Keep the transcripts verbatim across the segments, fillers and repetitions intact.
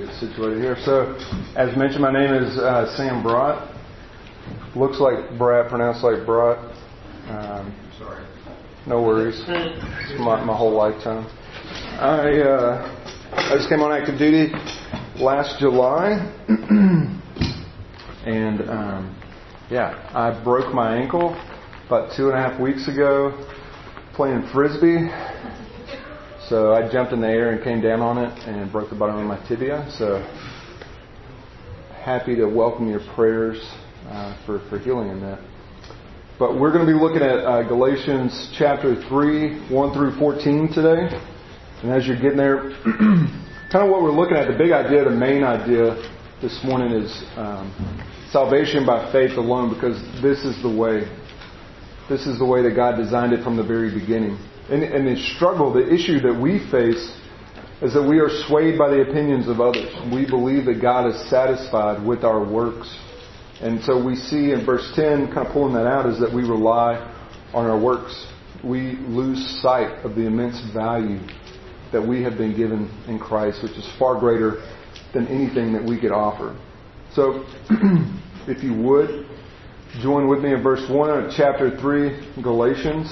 situated here. So, as mentioned, my name is uh, Sam Brott. Looks like Brad, pronounced like Brott. Um, Sorry. No worries. It's my, my whole lifetime. I uh, I just came on active duty last July, and um, yeah, I broke my ankle about two and a half weeks ago playing frisbee. So I jumped in the air and came down on it and broke the bottom of my tibia. So happy to welcome your prayers uh, for, for healing in that. But we're going to be looking at uh, Galatians chapter three, one through fourteen today. And as you're getting there, kind of what we're looking at, the big idea, the main idea this morning is um, salvation by faith alone, because this is the way. This is the way that God designed it from the very beginning. And, and the struggle, the issue that we face is that we are swayed by the opinions of others. We believe that God is satisfied with our works. And so we see in verse ten, kind of pulling that out, is that we rely on our works. We lose sight of the immense value that we have been given in Christ, which is far greater than anything that we could offer. So, if you would, join with me in verse one of chapter three, Galatians.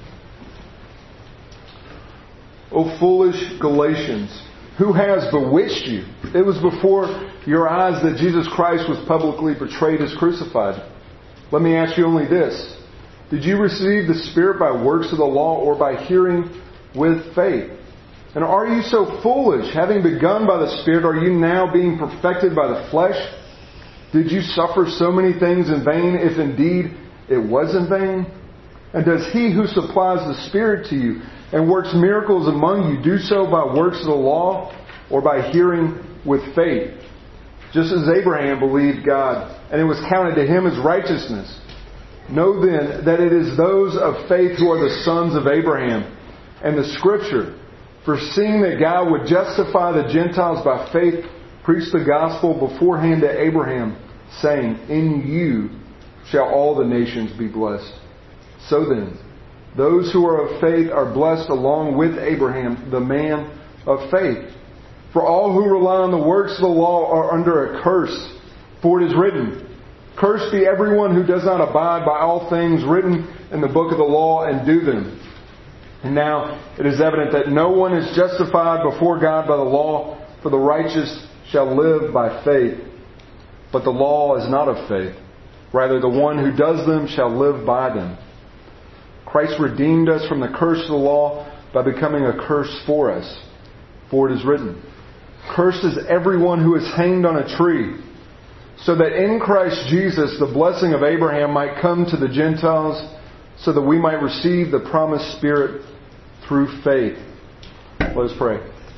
O foolish Galatians, who has bewitched you? It was before your eyes that Jesus Christ was publicly portrayed as crucified. Let me ask you only this. Did you receive the Spirit by works of the law or by hearing with faith? And are you so foolish? Having begun by the Spirit, are you now being perfected by the flesh? Did you suffer so many things in vain, if indeed it was in vain? And does He who supplies the Spirit to you and works miracles among you do so by works of the law or by hearing with faith? Just as Abraham believed God, and it was counted to him as righteousness. Know then that it is those of faith who are the sons of Abraham. And the Scripture, foreseeing that God would justify the Gentiles by faith, preached the gospel beforehand to Abraham, saying, in you shall all the nations be blessed. So then, those who are of faith are blessed along with Abraham, the man of faith. For all who rely on the works of the law are under a curse. For it is written, cursed be everyone who does not abide by all things written in the book of the law and do them. And now it is evident that no one is justified before God by the law, for the righteous shall live by faith. But the law is not of faith. Rather, the one who does them shall live by them. Christ redeemed us from the curse of the law by becoming a curse for us. For it is written, cursed is everyone who is hanged on a tree, so that in Christ Jesus the blessing of Abraham might come to the Gentiles, so that we might receive the promised Spirit through faith. Let us pray.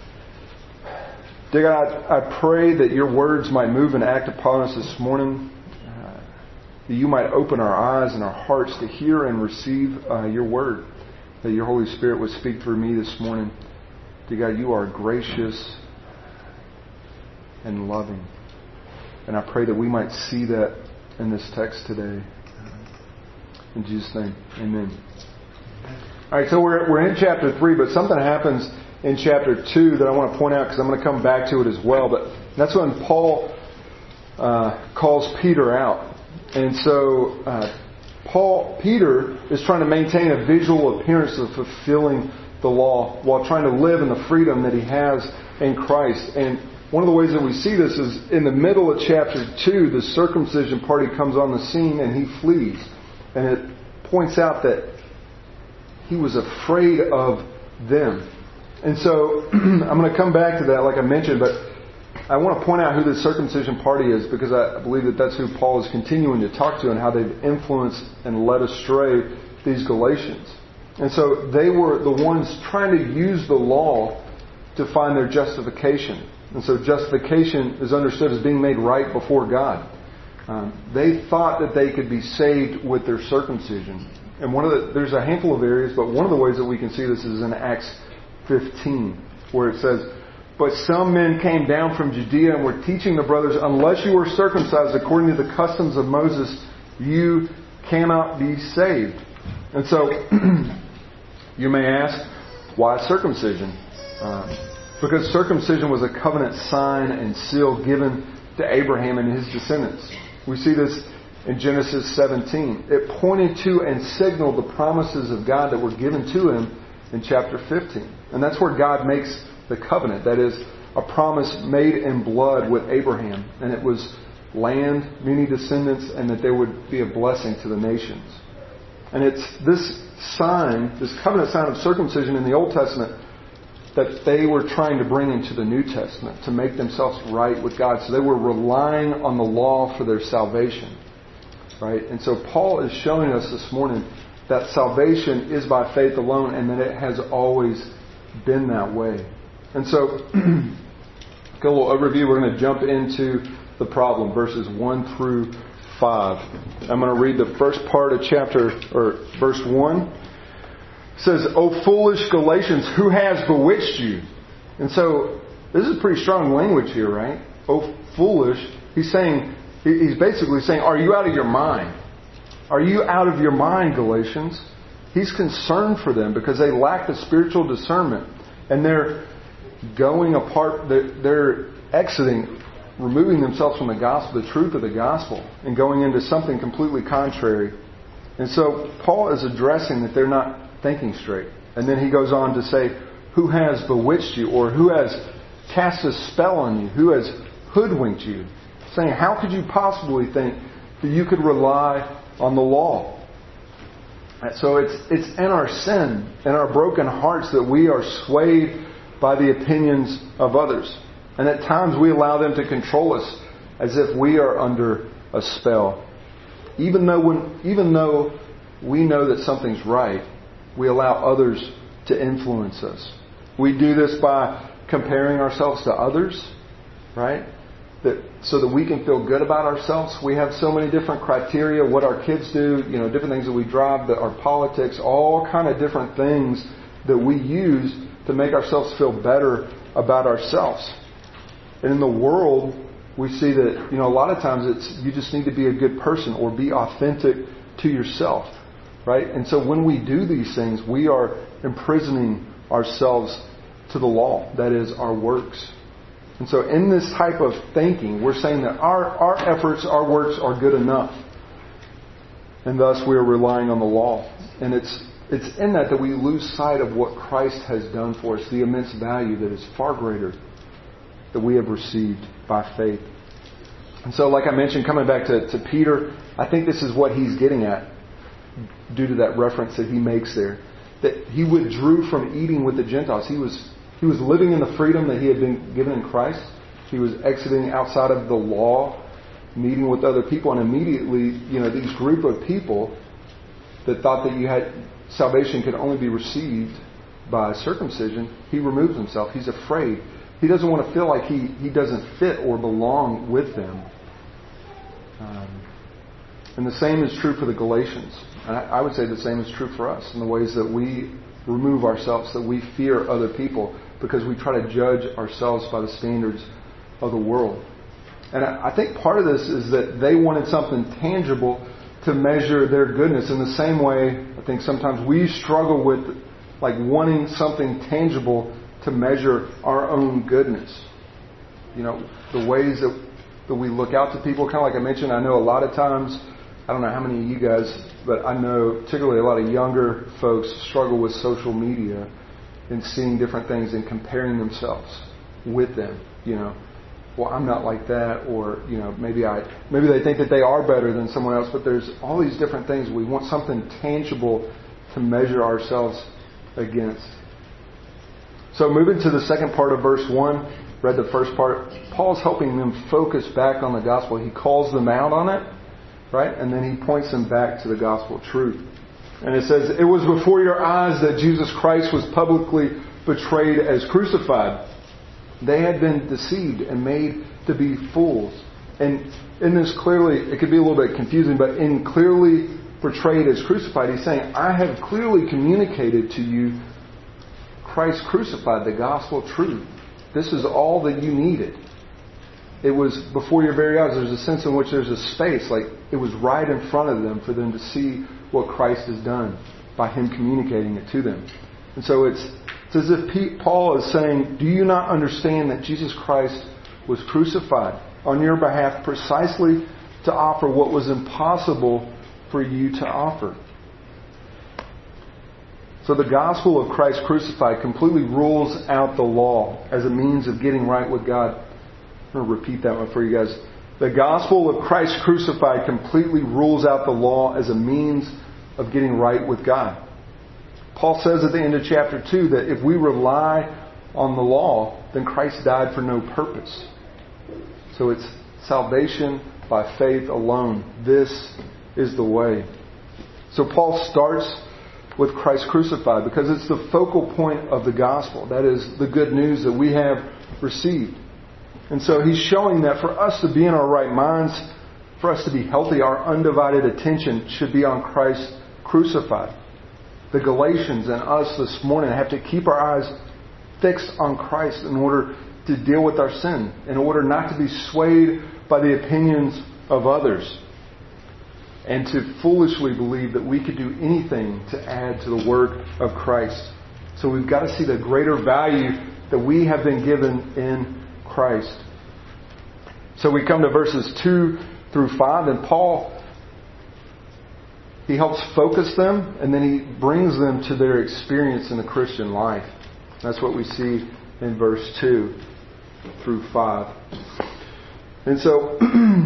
Dear God, I pray that your words might move and act upon us this morning. That you might open our eyes and our hearts to hear and receive uh, your word. That your Holy Spirit would speak through me this morning. Dear God, you are gracious and loving. And I pray that we might see that in this text today. In Jesus' name, amen. Alright, so we're, we're in chapter three, but something happens in chapter two that I want to point out because I'm going to come back to it as well. But that's when Paul uh, calls Peter out. And so uh, Paul, Peter is trying to maintain a visual appearance of fulfilling the law while trying to live in the freedom that he has in Christ. And one of the ways that we see this is in the middle of chapter two, the circumcision party comes on the scene and he flees. And it points out that he was afraid of them. And so I'm going to come back to that like I mentioned, but I want to point out who the circumcision party is because I believe that that's who Paul is continuing to talk to and how they've influenced and led astray these Galatians. And so they were the ones trying to use the law to find their justification. And so justification is understood as being made right before God. Um, they thought that they could be saved with their circumcision. And one of the, there's a handful of areas, but one of the ways that we can see this is in Acts fifteen, where it says, but some men came down from Judea and were teaching the brothers, unless you are circumcised according to the customs of Moses, you cannot be saved. And so, you may ask, why circumcision? Uh, Because circumcision was a covenant sign and seal given to Abraham and his descendants. We see this in Genesis seventeen. It pointed to and signaled the promises of God that were given to him in chapter fifteen. And that's where God makes the covenant. That is, a promise made in blood with Abraham. And it was land, many descendants, and that there would be a blessing to the nations. And it's this sign, this covenant sign of circumcision in the Old Testament, that they were trying to bring into the New Testament to make themselves right with God. So they were relying on the law for their salvation. Right? And so Paul is showing us this morning that salvation is by faith alone, and that it has always been that way. And so, a little overview. We're going to jump into the problem, verses one through five. I'm going to read the first part of chapter, or verse one. It says, "O foolish Galatians, who has bewitched you?" And so, this is pretty strong language here, right? "O foolish." He's saying, he's basically saying, are you out of your mind? Are you out of your mind, Galatians? He's concerned for them because they lack the spiritual discernment. And they're going apart, they're, they're exiting, removing themselves from the gospel, the truth of the gospel, and going into something completely contrary. And so Paul is addressing that they're not thinking straight. And then he goes on to say, who has bewitched you, or who has cast a spell on you, who has hoodwinked you? Saying, how could you possibly think that you could rely on the law? And so it's it's in our sin, in our broken hearts, that we are swayed by the opinions of others. And at times we allow them to control us as if we are under a spell. Even though when, even though we know that something's right, we allow others to influence us. We do this by comparing ourselves to others, right? That so that we can feel good about ourselves. We have so many different criteria, what our kids do, you know, different things that we drive, that our politics, all kind of different things that we use to make ourselves feel better about ourselves. And in the world, we see that, you know, a lot of times it's you just need to be a good person or be authentic to yourself, right? And so when we do these things, we are imprisoning ourselves to the law, that is, our works. And so in this type of thinking, we're saying that our, our efforts, our works are good enough. And thus we are relying on the law. And it's it's in that that we lose sight of what Christ has done for us, the immense value that is far greater that we have received by faith. And so like I mentioned, coming back to, to Peter, I think this is what he's getting at due to that reference that he makes there. That he withdrew from eating with the Gentiles. He was He was living in the freedom that he had been given in Christ. He was exiting outside of the law, meeting with other people, and immediately, you know, these group of people that thought that you had salvation could only be received by circumcision, he removes himself. He's afraid. He doesn't want to feel like he, he doesn't fit or belong with them. Um, and the same is true for the Galatians. And I, I would say the same is true for us in the ways that we remove ourselves, that we fear other people because we try to judge ourselves by the standards of the world. And I, I think part of this is that they wanted something tangible to measure their goodness. In the same way, I think sometimes we struggle with like wanting something tangible to measure our own goodness. You know, the ways that, that we look out to people, kind of like I mentioned, I know a lot of times, I don't know how many of you guys, but I know particularly a lot of younger folks struggle with social media and seeing different things and comparing themselves with them. You know, well, I'm not like that, or you know, maybe I, maybe they think that they are better than someone else. But there's all these different things. We want something tangible to measure ourselves against. So moving to the second part of verse one, read the first part. Paul's helping them focus back on the gospel. He calls them out on it. Right? And then he points them back to the gospel truth. And it says, it was before your eyes that Jesus Christ was publicly betrayed as crucified. They had been deceived and made to be fools. And in this clearly, it could be a little bit confusing, but in clearly portrayed as crucified, he's saying, I have clearly communicated to you Christ crucified, the gospel truth. This is all that you needed. It was before your very eyes. There's a sense in which there's a space, like it was right in front of them for them to see what Christ has done by Him communicating it to them. And so it's It's as if Pete, Paul is saying, do you not understand that Jesus Christ was crucified on your behalf precisely to offer what was impossible for you to offer? So the gospel of Christ crucified completely rules out the law as a means of getting right with God. I'm going to repeat that one for you guys. The gospel of Christ crucified completely rules out the law as a means of getting right with God. Paul says at the end of chapter two that if we rely on the law, then Christ died for no purpose. So it's salvation by faith alone. This is the way. So Paul starts with Christ crucified because it's the focal point of the gospel. That is the good news that we have received. And so he's showing that for us to be in our right minds, for us to be healthy, our undivided attention should be on Christ crucified. The Galatians and us this morning have to keep our eyes fixed on Christ in order to deal with our sin, in order not to be swayed by the opinions of others, and to foolishly believe that we could do anything to add to the work of Christ. So we've got to see the greater value that we have been given in Christ. So we come to verses two through five, and Paul, he helps focus them, and then he brings them to their experience in the Christian life. That's what we see in verse two through five. And so,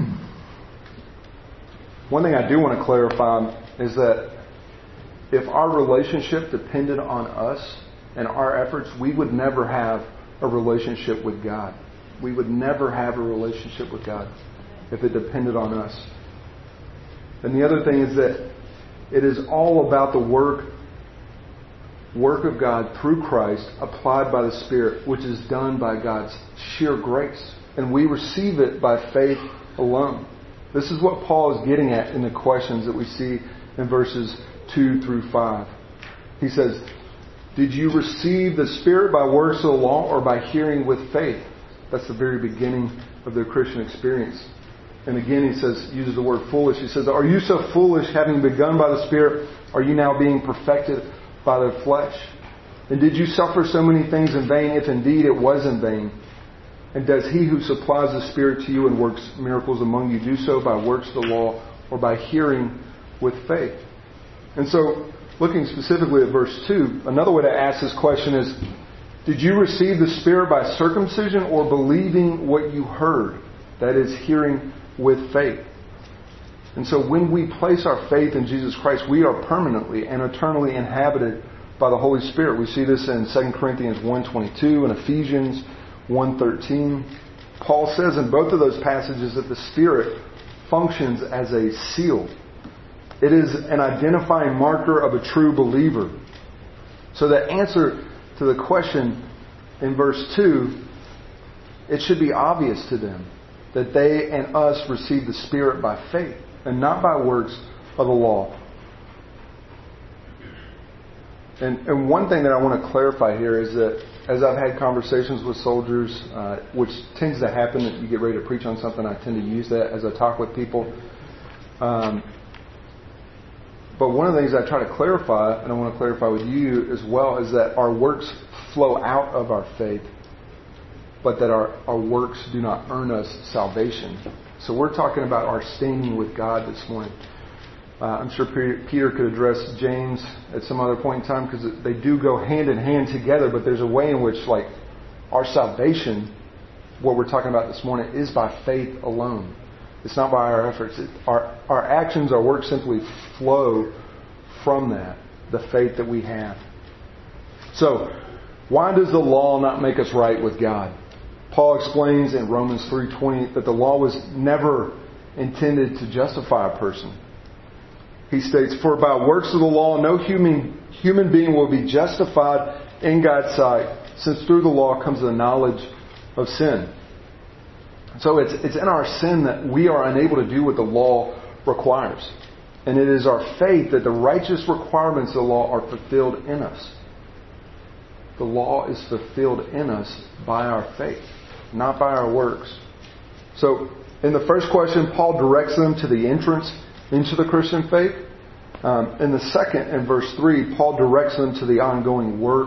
one thing I do want to clarify is that if our relationship depended on us and our efforts, we would never have a relationship with God. We would never have a relationship with God if it depended on us. And the other thing is that it is all about the work, work of God through Christ applied by the Spirit, which is done by God's sheer grace. And we receive it by faith alone. This is what Paul is getting at in the questions that we see in verses two through five. He says, did you receive the Spirit by works of the law or by hearing with faith? That's the very beginning of their Christian experience. And again, he says, uses the word foolish. He says, are you so foolish, having begun by the Spirit, are you now being perfected by the flesh? And did you suffer so many things in vain, if indeed it was in vain? And does he who supplies the Spirit to you and works miracles among you do so by works of the law or by hearing with faith? And so, looking specifically at verse two, another way to ask this question is, did you receive the Spirit by circumcision or believing what you heard? That is, hearing with faith. And so when we place our faith in Jesus Christ, we are permanently and eternally inhabited by the Holy Spirit. We see this in Second Corinthians one twenty-two and Ephesians one thirteen. Paul says in both of those passages that the Spirit functions as a seal. It is an identifying marker of a true believer. So the answer to the question in verse two, it should be obvious to them that they and us receive the Spirit by faith and not by works of the law. And, and one thing that I want to clarify here is that as I've had conversations with soldiers, uh, which tends to happen that you get ready to preach on something, I tend to use that as I talk with people. Um, but one of the things I try to clarify, and I want to clarify with you as well, is that our works flow out of our faith, but that our, our works do not earn us salvation. So we're talking about our standing with God this morning. Uh, I'm sure Peter could address James at some other point in time because they do go hand in hand together, but there's a way in which, like, our salvation, what we're talking about this morning, is by faith alone. It's not by our efforts. It, our, our actions, our works simply flow from that, the faith that we have. So, why does the law not make us right with God? Paul explains in Romans three twenty that the law was never intended to justify a person. He states, for by works of the law no human human being will be justified in God's sight, since through the law comes the knowledge of sin. So it's it's in our sin that we are unable to do what the law requires. And it is our faith that the righteous requirements of the law are fulfilled in us. The law is fulfilled in us by our faith, not by our works. So, in the first question, Paul directs them to the entrance into the Christian faith. Um, in the second, in verse three, Paul directs them to the ongoing work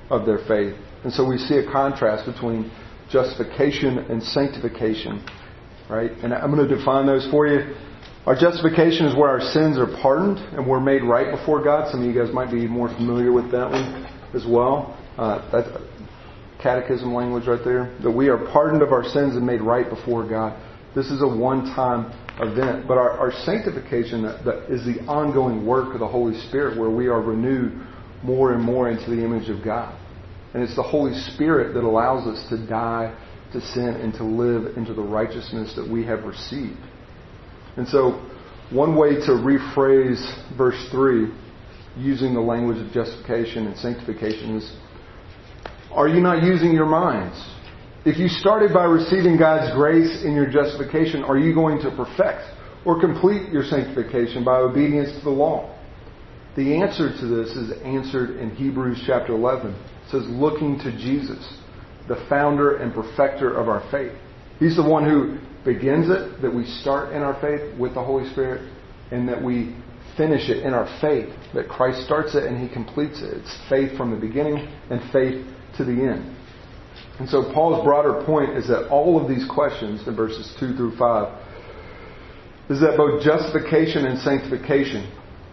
of their faith. And so we see a contrast between justification and sanctification, right? And I'm going to define those for you. Our justification is where our sins are pardoned and we're made right before God. Some of you guys might be more familiar with that one as well. Uh, that's catechism language right there. That we are pardoned of our sins and made right before God. This is a one-time event. But our, our sanctification that, that is the ongoing work of the Holy Spirit, where we are renewed more and more into the image of God. And it's the Holy Spirit that allows us to die to sin and to live into the righteousness that we have received. And so one way to rephrase verse three, using the language of justification and sanctification, is, are you not using your minds? If you started by receiving God's grace in your justification, are you going to perfect or complete your sanctification by obedience to the law? The answer to this is answered in Hebrews chapter eleven. It says, looking to Jesus, the founder and perfecter of our faith. He's the one who begins it, that we start in our faith with the Holy Spirit, and that we finish it in our faith, that Christ starts it and He completes it. It's faith from the beginning and faith to the end. And so Paul's broader point is that all of these questions in verses two through five is that both justification and sanctification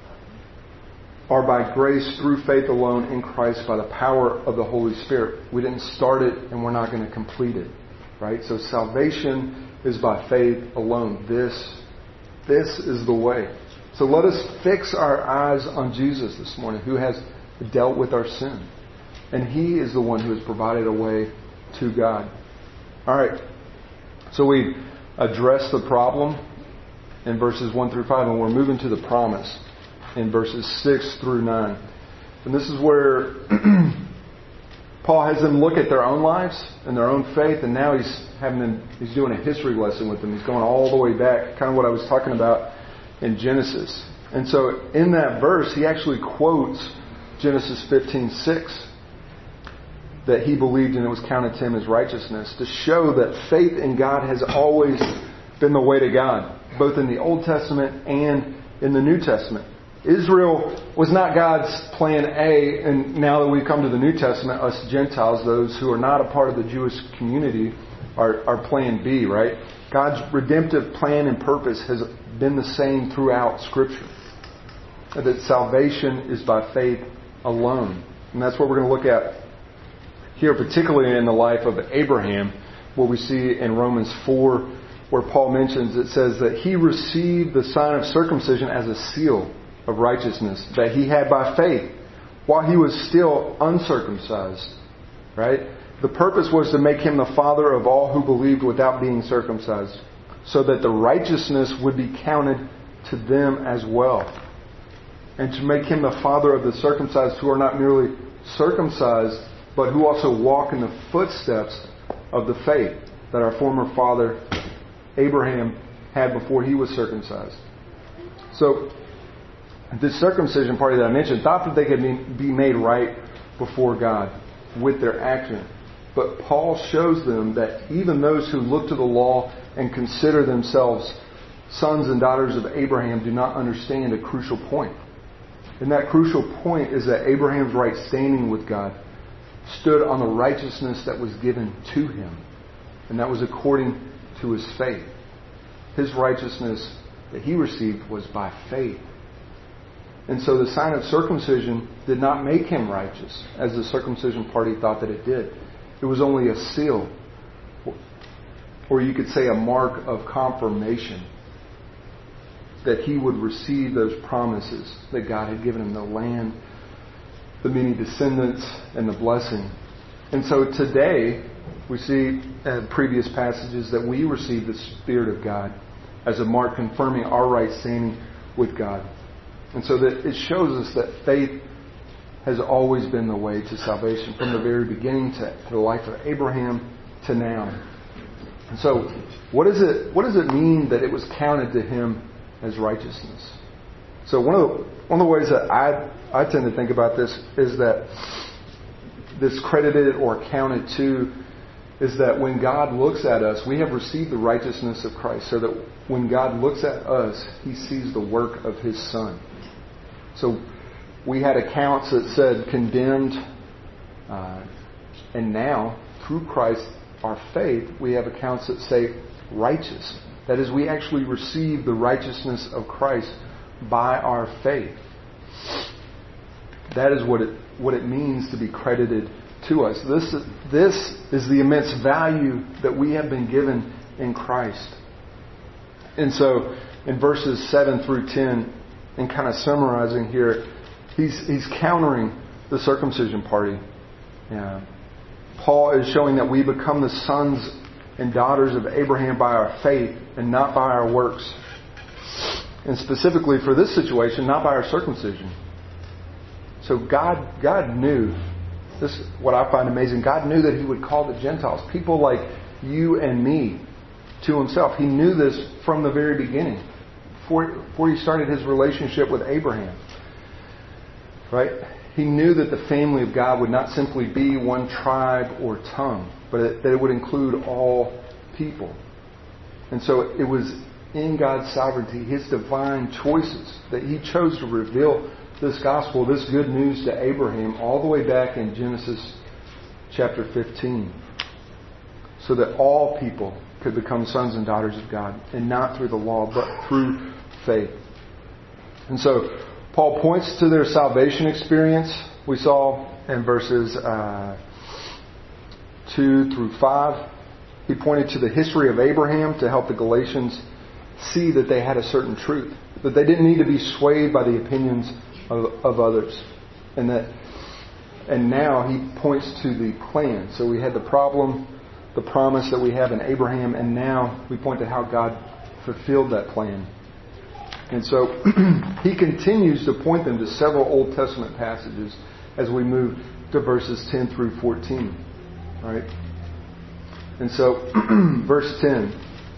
are by grace through faith alone in Christ by the power of the Holy Spirit. We didn't start it and we're not going to complete it. Right? So salvation is by faith alone. This, this is the way. So let us fix our eyes on Jesus this morning, who has dealt with our sin. And He is the one who has provided a way to God. Alright. So we addressed the problem in verses one through five, and we're moving to the promise in verses six through nine. And this is where Paul has them look at their own lives and their own faith, and now he's having them, he's doing a history lesson with them. He's going all the way back, kind of what I was talking about in Genesis. And so in that verse, he actually quotes Genesis fifteen six, that he believed and it was counted to him as righteousness, to show that faith in God has always been the way to God, both in the Old Testament and in the New Testament. Israel was not God's plan A, and now that we come to the New Testament, us Gentiles, those who are not a part of the Jewish community, are, are plan B, right? God's redemptive plan and purpose has been the same throughout Scripture. That salvation is by faith alone. And that's what we're going to look at here, particularly in the life of Abraham, what we see in Romans four, where Paul mentions, it says that he received the sign of circumcision as a seal of righteousness that he had by faith while he was still uncircumcised. Right? The purpose was to make him the father of all who believed without being circumcised, so that the righteousness would be counted to them as well. And to make him the father of the circumcised who are not merely circumcised, but who also walk in the footsteps of the faith that our former father Abraham had before he was circumcised. So this circumcision party that I mentioned thought that they could be made right before God with their action. But Paul shows them that even those who look to the law and consider themselves sons and daughters of Abraham do not understand a crucial point. And that crucial point is that Abraham's right standing with God stood on the righteousness that was given to him. And that was according to his faith. His righteousness that he received was by faith. And so the sign of circumcision did not make him righteous, as the circumcision party thought that it did. It was only a seal, or you could say a mark of confirmation, that he would receive those promises that God had given him, the land, the many descendants, and the blessing. And so today, we see in previous passages that we receive the Spirit of God as a mark confirming our right standing with God. And so that it shows us that faith has always been the way to salvation, from the very beginning to, to the life of Abraham to now. And so, what is it? What does it mean that it was counted to him as righteousness? So one of the, one of the ways that I I tend to think about this is that this credited or counted to is that when God looks at us, we have received the righteousness of Christ, so that when God looks at us, He sees the work of His Son. So we had accounts that said condemned Uh, and now, through Christ, our faith, we have accounts that say righteous. That is, we actually receive the righteousness of Christ by our faith. That is what it what it means to be credited to us. This, this is the immense value that we have been given in Christ. And so, in verses seven through ten, and kind of summarizing here, he's he's countering the circumcision party. Yeah. Paul is showing that we become the sons and daughters of Abraham by our faith and not by our works. And specifically for this situation, not by our circumcision. So God, God knew, this is what I find amazing, God knew that He would call the Gentiles, people like you and me, to Himself. He knew this from the very beginning, before, before He started His relationship with Abraham. Right? He knew that the family of God would not simply be one tribe or tongue, but that it would include all people. And so it was in God's sovereignty, His divine choices, that He chose to reveal this gospel, this good news to Abraham all the way back in Genesis chapter fifteen. So that all people could become sons and daughters of God, and not through the law, but through faith. And so Paul points to their salvation experience. We saw in verses uh, two through five. He pointed to the history of Abraham to help the Galatians see that they had a certain truth, that they didn't need to be swayed by the opinions of, of others, and that. And now he points to the plan. So we had the problem, the promise that we have in Abraham, and now we point to how God fulfilled that plan. And so he continues to point them to several Old Testament passages as we move to verses ten through fourteen. Right? And so, verse ten.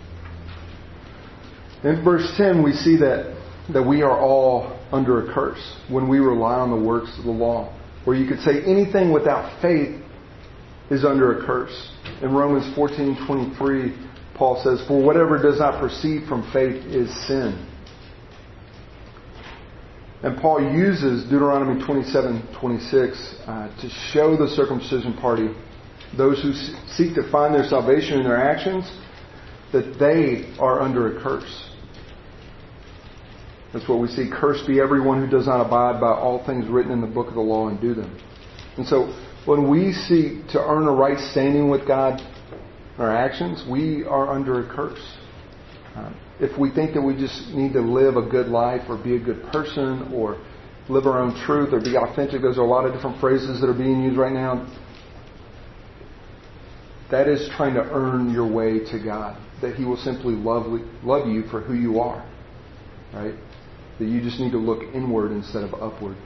In verse ten, we see that, that we are all under a curse when we rely on the works of the law. Where you could say anything without faith is under a curse. In Romans fourteen twenty-three, Paul says, "For whatever does not proceed from faith is sin." And Paul uses Deuteronomy twenty-seven twenty-six uh, to show the circumcision party, those who seek to find their salvation in their actions, that they are under a curse. That's what we see. "Cursed be everyone who does not abide by all things written in the book of the law and do them." And so when we seek to earn a right standing with God in our actions, we are under a curse. Um, if we think that we just need to live a good life or be a good person or live our own truth or be authentic, those are a lot of different phrases that are being used right now. That is trying to earn your way to God. That He will simply love, love you for who you are. Right? That you just need to look inward instead of upward.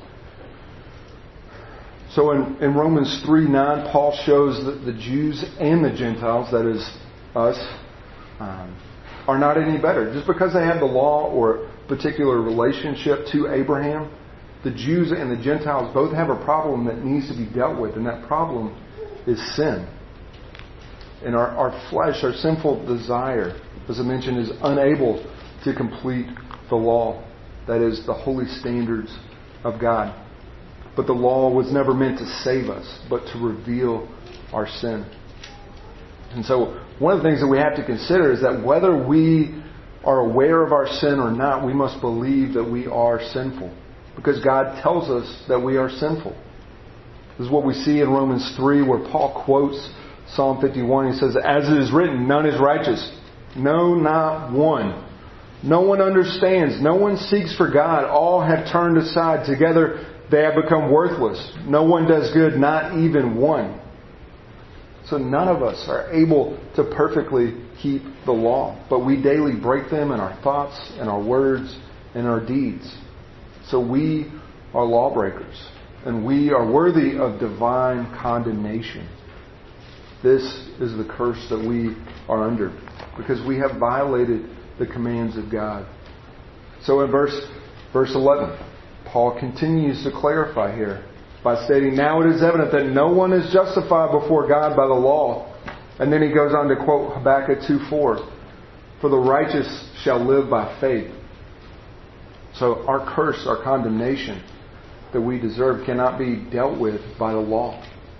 So in, in Romans three nine, Paul shows that the Jews and the Gentiles, that is us, um, are not any better. Just because they have the law or particular relationship to Abraham, the Jews and the Gentiles both have a problem that needs to be dealt with, and that problem is sin. And our, our flesh, our sinful desire, as I mentioned, is unable to complete the law. That is, the holy standards of God. But the law was never meant to save us, but to reveal our sin. And so one of the things that we have to consider is that whether we are aware of our sin or not, we must believe that we are sinful. Because God tells us that we are sinful. This is what we see in Romans three, where Paul quotes Psalm fifty-one. He says, "As it is written, none is righteous. No, not one. No one understands. No one seeks for God. All have turned aside. Together they have become worthless. No one does good, not even one." So none of us are able to perfectly keep the law. But we daily break them in our thoughts, and our words, and our deeds. So we are lawbreakers. And we are worthy of divine condemnation. This is the curse that we are under. Because we have violated the commands of God. So in verse, verse eleven, Paul continues to clarify here by stating, "Now it is evident that no one is justified before God by the law." And then he goes on to quote Habakkuk two four, "For the righteous shall live by faith." So our curse, our condemnation that we deserve cannot be dealt with by the law.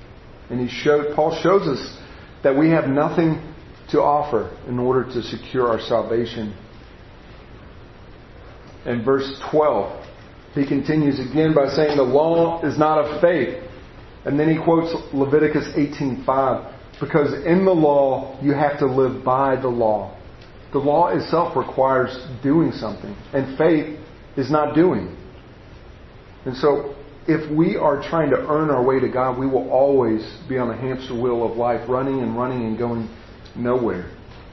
And he showed, Paul shows us that we have nothing to offer in order to secure our salvation. In verse twelve, he continues again by saying the law is not of faith. And then he quotes Leviticus eighteen five, because in the law you have to live by the law. The law itself requires doing something, and faith is not doing. And so if we are trying to earn our way to God, we will always be on the hamster wheel of life, running and running and going nowhere.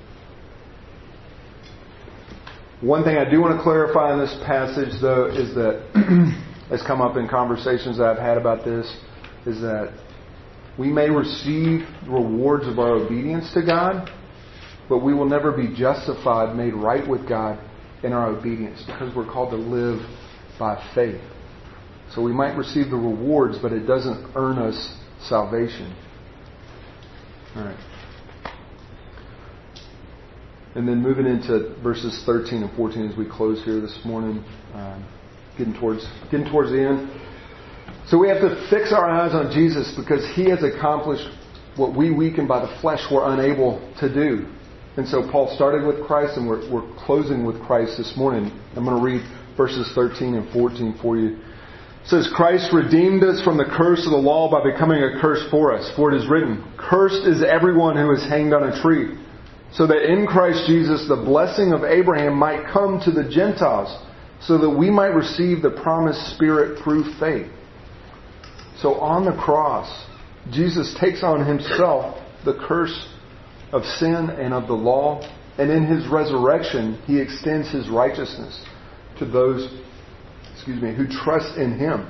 One thing I do want to clarify in this passage, though, is that, has come up in conversations that I've had about this, is that we may receive rewards of our obedience to God, but we will never be justified, made right with God in our obedience, because we're called to live by faith. So we might receive the rewards, but it doesn't earn us salvation. All right. And then moving into verses thirteen and fourteen as we close here this morning, um, getting towards getting towards the end. So we have to fix our eyes on Jesus because He has accomplished what we weakened by the flesh were unable to do. And so Paul started with Christ, and we're, we're closing with Christ this morning. I'm going to read verses thirteen and fourteen for you. It says, Christ redeemed us from the curse of the law by becoming a curse for us. For it is written, cursed is everyone who is hanged on a tree, so that in Christ Jesus the blessing of Abraham might come to the Gentiles, so that we might receive the promised Spirit through faith. So on the cross, Jesus takes on Himself the curse of sin and of the law, and in His resurrection He extends His righteousness to those excuse me, who trust in Him.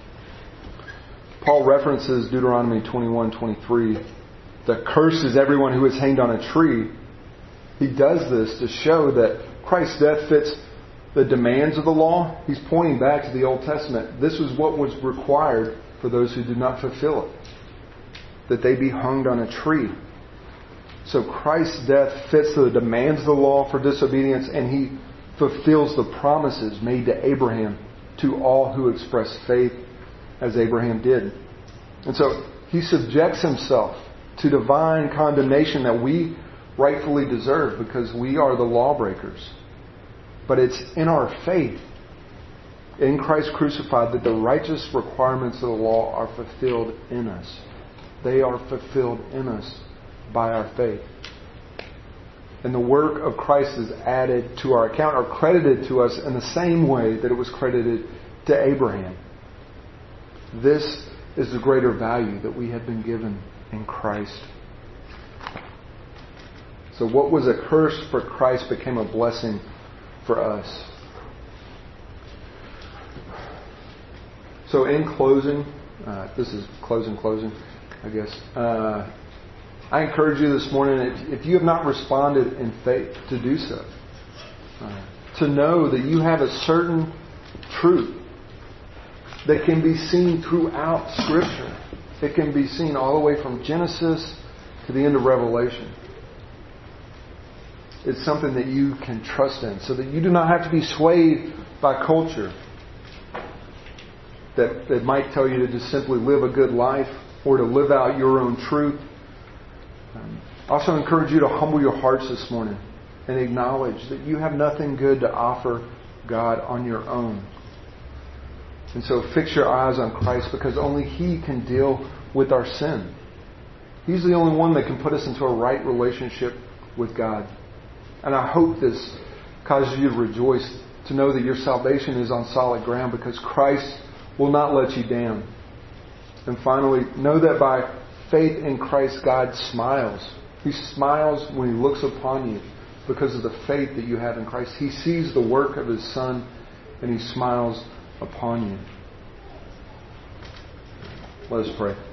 Paul references Deuteronomy twenty-one twenty-three. The curse is everyone who is hanged on a tree. He does this to show that Christ's death fits the demands of the law. He's pointing back to the Old Testament. This was what was required for those who did not fulfill it, that they be hung on a tree. So Christ's death fits the demands of the law for disobedience, and He fulfills the promises made to Abraham to all who express faith as Abraham did. And so He subjects Himself to divine condemnation that we rightfully deserve because we are the lawbreakers. But it's in our faith in Christ crucified that the righteous requirements of the law are fulfilled in us. They are fulfilled in us by our faith. And the work of Christ is added to our account or credited to us in the same way that it was credited to Abraham. This is the greater value that we have been given in Christ. So what was a curse for Christ became a blessing for us. So in closing, uh, this is closing, closing, I guess. Uh, I encourage you this morning, if, if you have not responded in faith, to do so. Uh, to know that you have a certain truth that can be seen throughout Scripture. It can be seen all the way from Genesis to the end of Revelation. It's something that you can trust in, so that you do not have to be swayed by culture that, that might tell you to just simply live a good life or to live out your own truth. Um, I also encourage you to humble your hearts this morning and acknowledge that you have nothing good to offer God on your own. And so fix your eyes on Christ, because only He can deal with our sin. He's the only one that can put us into a right relationship with God. And I hope this causes you to rejoice, to know that your salvation is on solid ground, because Christ will not let you down. And finally, know that by faith in Christ, God smiles. He smiles when He looks upon you because of the faith that you have in Christ. He sees the work of His Son and He smiles upon you. Let us pray.